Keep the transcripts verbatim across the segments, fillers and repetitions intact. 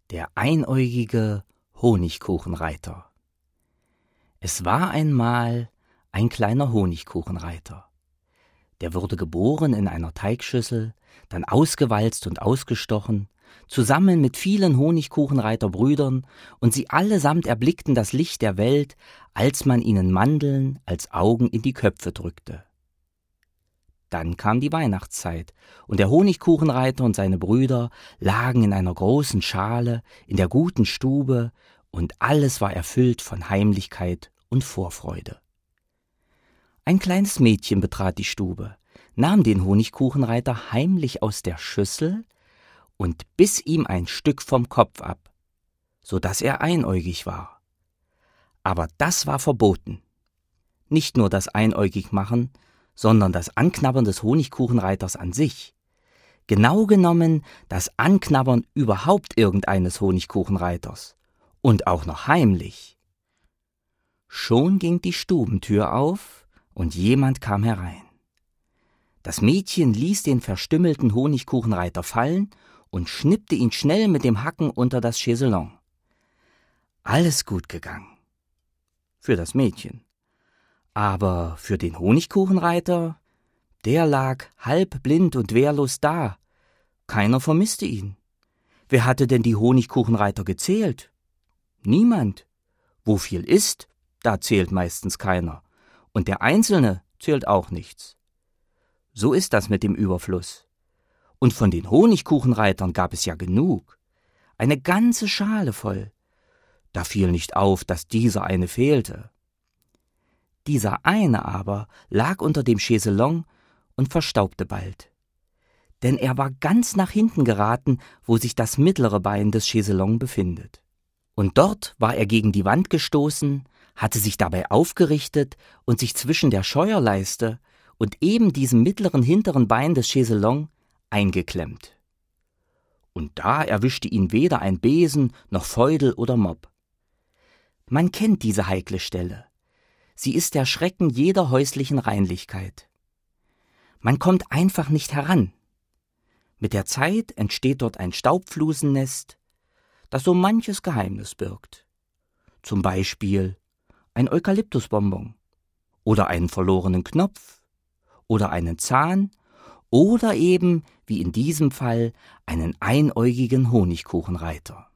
Der einäugige Honigkuchenreiter. Es war einmal ein kleiner Honigkuchenreiter. Der wurde geboren in einer Teigschüssel, dann ausgewalzt und ausgestochen, zusammen mit vielen Honigkuchenreiterbrüdern, und sie allesamt erblickten das Licht der Welt, als man ihnen Mandeln als Augen in die Köpfe drückte. Dann kam die Weihnachtszeit, und der Honigkuchenreiter und seine Brüder lagen in einer großen Schale in der guten Stube, und alles war erfüllt von Heimlichkeit und Vorfreude. Ein kleines Mädchen betrat die Stube, nahm den Honigkuchenreiter heimlich aus der Schüssel und biss ihm ein Stück vom Kopf ab, so daß er einäugig war. Aber das war verboten. Nicht nur das Einäugigmachen, sondern das Anknabbern des Honigkuchenreiters an sich. Genau genommen das Anknabbern überhaupt irgendeines Honigkuchenreiters. Und auch noch heimlich. Schon ging die Stubentür auf und jemand kam herein. Das Mädchen ließ den verstümmelten Honigkuchenreiter fallen und schnippte ihn schnell mit dem Hacken unter das Chaiselong. Alles gut gegangen. Für das Mädchen. Aber für den Honigkuchenreiter, der lag halb blind und wehrlos da. Keiner vermisste ihn. Wer hatte denn die Honigkuchenreiter gezählt? Niemand. Wo viel ist, da zählt meistens keiner. Und der Einzelne zählt auch nichts. So ist das mit dem Überfluss. Und von den Honigkuchenreitern gab es ja genug. Eine ganze Schale voll. Da fiel nicht auf, dass dieser eine fehlte. Dieser eine aber lag unter dem Chaiselong und verstaubte bald. Denn er war ganz nach hinten geraten, wo sich das mittlere Bein des Chaiselong befindet. Und dort war er gegen die Wand gestoßen, hatte sich dabei aufgerichtet und sich zwischen der Scheuerleiste und eben diesem mittleren hinteren Bein des Chaiselong eingeklemmt. Und da erwischte ihn weder ein Besen noch Feudel oder Mob. Man kennt diese heikle Stelle. Sie ist der Schrecken jeder häuslichen Reinlichkeit. Man kommt einfach nicht heran. Mit der Zeit entsteht dort ein Staubflusennest, das so manches Geheimnis birgt. Zum Beispiel ein Eukalyptusbonbon oder einen verlorenen Knopf oder einen Zahn oder eben, wie in diesem Fall, einen einäugigen Honigkuchenreiter.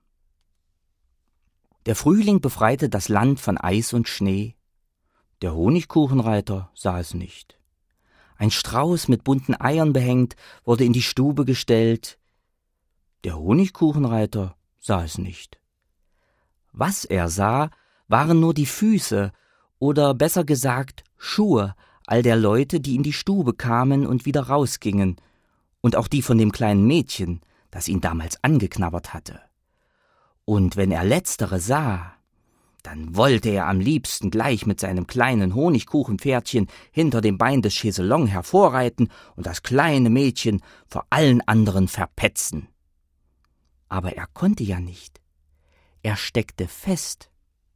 Der Frühling befreite das Land von Eis und Schnee. Der Honigkuchenreiter sah es nicht. Ein Strauß mit bunten Eiern behängt wurde in die Stube gestellt. Der Honigkuchenreiter sah es nicht. Was er sah, waren nur die Füße oder besser gesagt Schuhe all der Leute, die in die Stube kamen und wieder rausgingen, und auch die von dem kleinen Mädchen, das ihn damals angeknabbert hatte. Und wenn er letztere sah, dann wollte er am liebsten gleich mit seinem kleinen Honigkuchenpferdchen hinter dem Bein des Chaiselong hervorreiten und das kleine Mädchen vor allen anderen verpetzen. Aber er konnte ja nicht. Er steckte fest.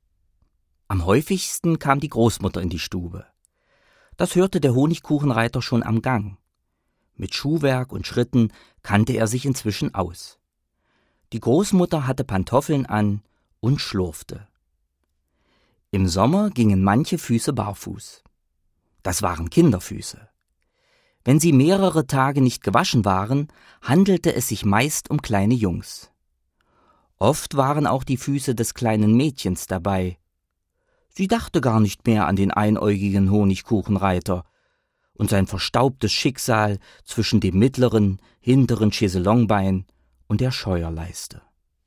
Am häufigsten kam die Großmutter in die Stube. Das hörte der Honigkuchenreiter schon am Gang. Mit Schuhwerk und Schritten kannte er sich inzwischen aus. Die Großmutter hatte Pantoffeln an und schlurfte. Im Sommer gingen manche Füße barfuß. Das waren Kinderfüße. Wenn sie mehrere Tage nicht gewaschen waren, handelte es sich meist um kleine Jungs. Oft waren auch die Füße des kleinen Mädchens dabei. Sie dachte gar nicht mehr an den einäugigen Honigkuchenreiter und sein verstaubtes Schicksal zwischen dem mittleren, hinteren Chaiselongbein und der Scheuerleiste.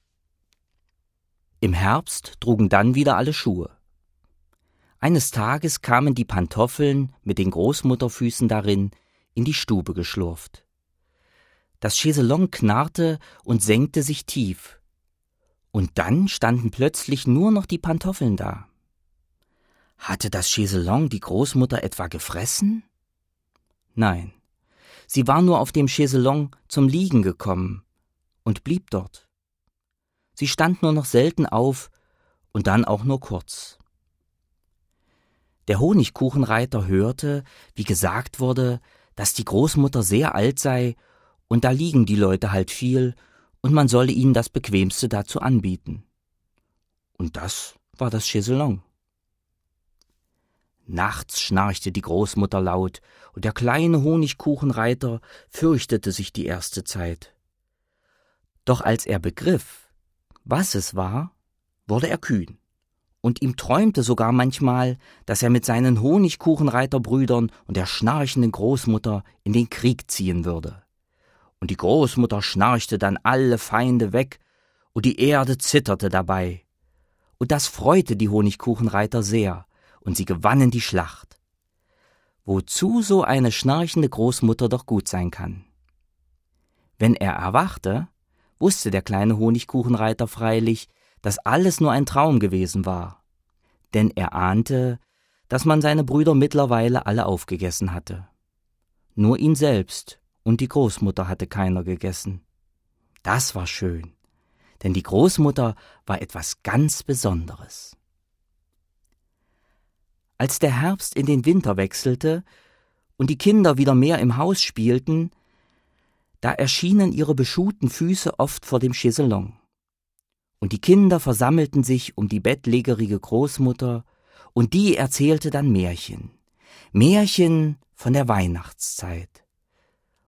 Im Herbst trugen dann wieder alle Schuhe. Eines Tages kamen die Pantoffeln mit den Großmutterfüßen darin in die Stube geschlurft. Das Chaiselong knarrte und senkte sich tief. Und dann standen plötzlich nur noch die Pantoffeln da. Hatte das Chaiselong die Großmutter etwa gefressen? Nein, sie war nur auf dem Chaiselong zum Liegen gekommen und blieb dort. Sie stand nur noch selten auf und dann auch nur kurz. Der Honigkuchenreiter hörte, wie gesagt wurde, dass die Großmutter sehr alt sei, und da liegen die Leute halt viel und man solle ihnen das Bequemste dazu anbieten. Und das war das Chaiselong. Nachts schnarchte die Großmutter laut, und der kleine Honigkuchenreiter fürchtete sich die erste Zeit. Doch als er begriff, was es war, wurde er kühn, und ihm träumte sogar manchmal, dass er mit seinen Honigkuchenreiterbrüdern und der schnarchenden Großmutter in den Krieg ziehen würde. Und die Großmutter schnarchte dann alle Feinde weg, und die Erde zitterte dabei. Und das freute die Honigkuchenreiter sehr, und sie gewannen die Schlacht. Wozu so eine schnarchende Großmutter doch gut sein kann. Wenn er erwachte, wusste der kleine Honigkuchenreiter freilich, dass alles nur ein Traum gewesen war. Denn er ahnte, dass man seine Brüder mittlerweile alle aufgegessen hatte. Nur ihn selbst und die Großmutter hatte keiner gegessen. Das war schön, denn die Großmutter war etwas ganz Besonderes. Als der Herbst in den Winter wechselte und die Kinder wieder mehr im Haus spielten, da erschienen ihre beschuhten Füße oft vor dem Chaiselong. Und die Kinder versammelten sich um die bettlägerige Großmutter, und die erzählte dann Märchen. Märchen von der Weihnachtszeit.